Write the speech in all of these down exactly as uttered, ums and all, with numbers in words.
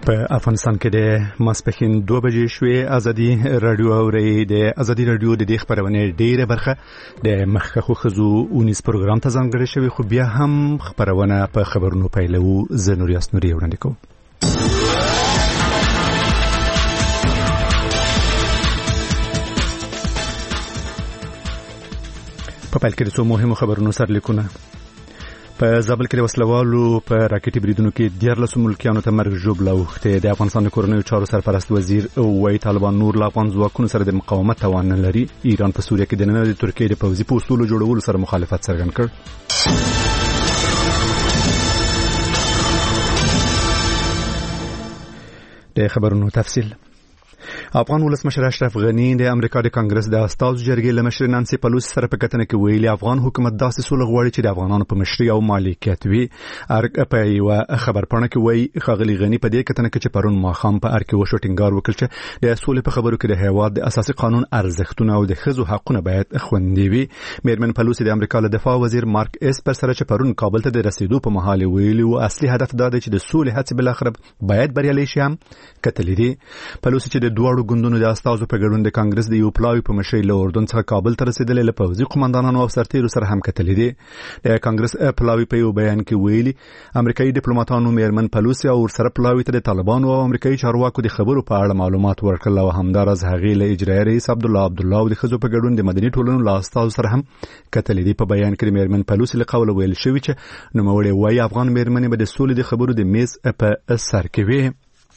په افغانستان کې د ماسپښین دوه بجې شوې. ازادي رادیو اوري د ازادي رادیو د دې خبرونه ډیره برخه د مخکخو خزو اونیس پروګرام ته ځانګړې شوی، خو بیا هم خبرونه په خبرونو پیلو ز نوریاس نوري وړاندې کوم. په پیل کې د څو مهمو خبرونو سرلیکونه. په زابل کې د وسلوالو په راکټي بریدونو کې دیارلس ملکیانو ته مرګ ژوبله اوښتې. د افغانستان د کورنیو چارو سرپرست وزیر وایي طالبان نور له افغان ځواکونو سره د مقاومت توان نه لري. ایران په سوریه کې د نن د ترکیې د پوځي پوسټونو جوړولو سره مخالفت څرګند کړ. د خبرونو تفصیل. افغان ولسمشر اشرف غنی د امریکا د کانګرس د استازو جرګې له مشر نانسي پلوسی سره په کتنه کې ویلي افغان حکومت داسې سوله غواړي چې د افغانانو په مشرۍ او مالکیت وي. ارګ په یو خبرپاڼه کې وایي خاغلی غنی په دې کتنه کې چې پرون ماخام په ارګ وشو ټینګار وکړ چې د سولې په خبرو کې د هیواد د اساسي قانون ارزښتونه او د ښځو حقونه باید خوندي وي. میرمن پلوسی د امریکا له دفاع وزیر مارک اسپر سره چې پرون کابل ته د رسیدو په مهال ویلي او اصلي هدف دا دی چې د سولې هڅې بل اخر باید بریالي شي. هم کتلې دي پلوسی چې د دوه ګوندونو د استازو په ګډون د کانګرس د یو پلاوی په مشرۍ له اردن څخه کابل ته رسیدلې له پوځي قومندانانو او سرتیرو سره هم کتلې دي. د کانګرس پلاوی په یو بیان کې ویلي امریکایي ډیپلوماټانو میرمن پلوسی او سره پلاوی ته د طالبانو او امریکایي چارواکو د خبرو په اړه معلومات ورکړل او همدارس هغې له اجرایي رئیس عبد الله عبد الله او د خزو په ګډون د مدني ټولنو له استازو سره هم کتلې دي. په بیان کې میرمن پلوسی له قوله ویل شوی چې نوموړی وایي افغان میرمنې به د سولې د خبرو د میز په سر کې وي.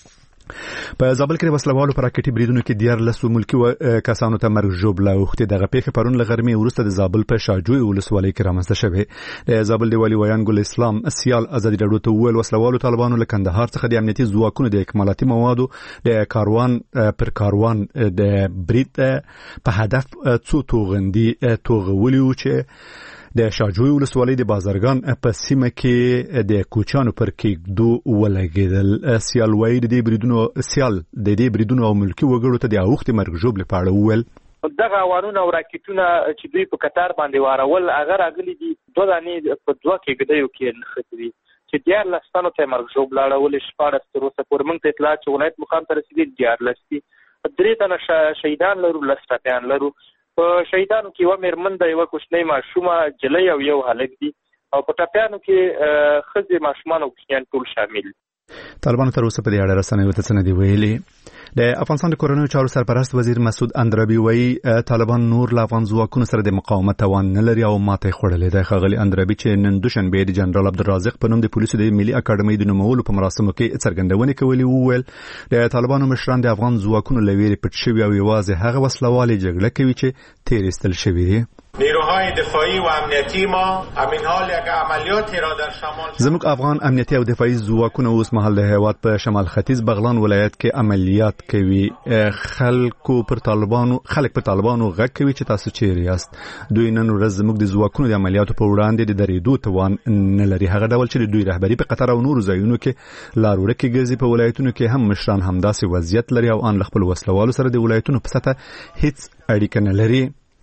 په زابل کې وسلوالو پر راکټي بریدونو کې دیارلس ملکی کسانو ته مرګ ژوبله اوښتې. دغه پیښه پرون له غرمې وروسته د زابل په شاجوی ولسوالۍ کې رامنځته شوې. د زابل د والي ویان ګل اسلام سیال ازادي رادیو ته وویل وسلوالو طالبانو له کندهار څخه د امنیتي ځواکونو د اکمالاتي موادو د کاروان پر کاروان د برید په هدف څو توغندي توغولي و چې د شاجوی ولسوالۍ د بازارګان په سیمه کې د کوچانو پر کېږدو ولګېدل. سیال وایي د دې بریدونو سیال د دې بریدونو او ملکي وګړو ته د اوښتې مرګ ژوبلې په اړه وویل دغه وارونه او راکټونه چې دوی په قطار باندې وارول هغه راغلي دي دوه دانې په دوه کېږدیو کې نښتي دي چې دیارلس تنو ته مرګ ژوبله اړولې. شپاړس تر اوسه پورې موږ ته اطلاع چې ولایت مقام ته رسېدلي دیارلس دي. درې تنه شهیدان لرو، لس ټپیان لرو. په شهیدانو کې یوه میرمن ده، یوه کوچنۍ ماشومه جلۍ او یو هلک دي او په ټپیانو کې ښځې ماشومان او کوچنیان ټول شامل دي. طالبانو تر اوسه په دې اړه رسنیو ته څه نه دي ویلي. د افغانستان د کورنیو چارو سرپرست وزیر مسعود اندرابي وایي طالبان نور له افغان ځواکونو سره د مقاومت توان نه لري او ماته خوړلې ده. ښاغلي اندرابي چې نن دوشنبه د جنرال عبدالرازق په نوم د پولیسو د ملي اکاډمۍ د نومولو په مراسمو کې څرګندونې کولې وویل د طالبانو مشران د افغان ځواکونو له ویرې پټ شوي او یوازې هغه وسلوالې جګړه کوي چې تیر ایستل شوي دي. نیروهای دفاعی و امنیتی ما همین حال یک عملیاتی را در شمال زموږ افغان امنیتي او دفاعي ځواکونه اوس مهال د هیواد په شمال ختیځ بغلان ولایت کې عملیات کوي. خلکو پر طالبانو خلک پر طالبانو غږ کوي چې تاسو چیرې یاست. دوی نن ورځ زموږ د ځواکونو د عملیاتو په وړاندې د درېدو توان نه لري. هغه ډول چې د دوی رهبری په قطر او نورو ځایونو کې لار ورکې ګرځي. په ولایتونو کې هم مشران همداسې وضعیت لري او ان له خپل وسلوالو سره د ولایتونو په سطح هیڅ اړیکه نه لري.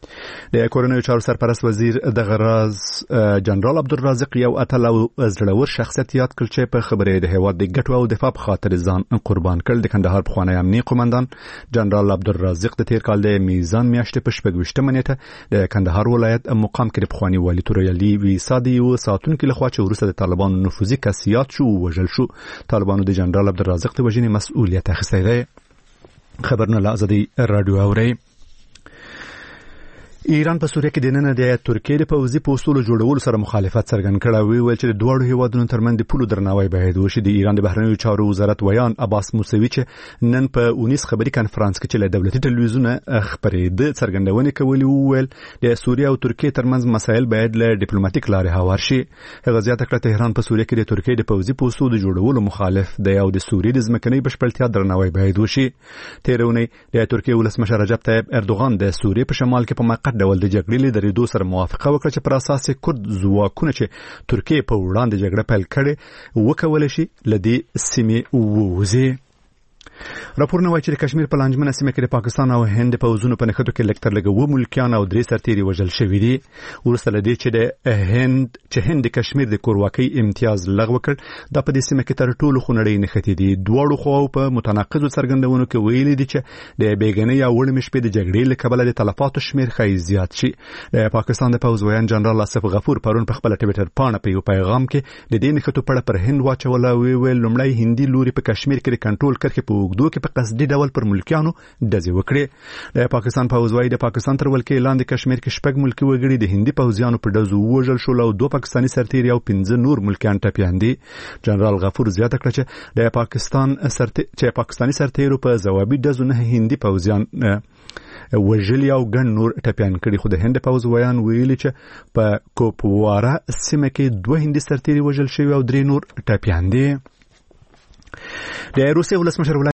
د کورنیو چارو سرپرست وزیر د غراز جنرال عبدالرازق یو اتل او زړور شخصیت یاد کړ چې په خبرې د هیواد د ګټو او دفاع په خاطر ځان قربان کړ. د کندهار پخوانی امنیتي قومندان جنرال عبدالرازق د تیر کال د میزان میاشتې په شپږ نیټه د کندهار ولایت مقام کې د پخوانی والي تورعلي ویسادي او ساتونکو لخوا چې وروسته د طالبانو نفوذي کسيات شو وژل شو. طالبانو د جنرال عبدالرازق د وژنې مسؤلیت اخیستی دی. خبرونه له ازادي رادیو اوري. ایران په سوریه کې د نن د ترکیې د پوځي پوسټونو جوړولو سره مخالفت څرګند کړ او ویل چې د دوه هیوادونو ترمنځ د پولو درناوی باید وشي. د ایران د بهرنیو چارو وزارت ویان عباس موسوي چې نن په اونیس خبري کانفرنس کې چې له دولتي ټلویزیون خبرېده څرګندونه کوي وویل د سوریه او ترکیې ترمنځ مسایل باید له ډیپلوماټیک لارې هوار شي. هغه زیاته کړه تهران په سوریه کې د ترکیې د پوځي پوسټونو د جوړولو مخالف دی او د سوریې د ځمکنۍ بشپړتیا درناوی باید وشي. تیرونی د ترکیې ولسمشر رجب طیب اردوغان د سوریې په شمال کې په موقت ډول د جګړې د ریدو سره موافقه وکړه چې پر اساس کورد ځواکونه چې ترکیه په وړاندې جګړه پیل کړي وکولای شي لدی سیمه ووزي. راپورونه وايي چې کشمیر په لانجمنه سیمه کې د پاکستان او هند په وزونو په نښتو کې لکتر لګو ملکیان او درې سرتیري وژل شوي دي. ورسته لدی چې د هند چې هند کشمیر د کورواکۍ امتیاز لغوه کړ دا په دې سیمه کې تر ټولو خونړۍ نښتې دي. دواړو خواو په متناقضو څرګندونو کې ویلي دي چې د بیګنۍ او وړمې شپې د جګړې له کبله د تلفاتو شمیر ښایي زیات شي. د پاکستان د پوځ ویان جنرال آصف غفور پرون په خپل ټویټر پاڼه په یو پیغام کې د دې نښتو په اړه پر هند واچوله او ویل لومړی هندي لوري په کشمیر کې د کنټرول کرښې په اوږدو کې په قصدي ډول پر ملکیانو ډزې وکړې. د پاکستان پوځ وايي د پاکستان تر ولکې لاندې کشمیر کې شپږ ملکي وګړي د هندي پوځیانو په ډزو ووژل شول او دوه پاکستاني سرتیري او پنځه نور ملکیان ټپیان دي. جنرال غفور زیاته کړه چې د پاکستان سرتیري چې پاکستاني سرتیرو په ځوابي ډزو نه هندي پوځیان وژلي او ګڼ نور ټپیان کړي. خو د هند پوځ ویان ویلي چې په کوپوارا سیمه کې دوه هندي سرتیري وژل شوي او درې نور ټپیان دي. د روسیې ولسمشر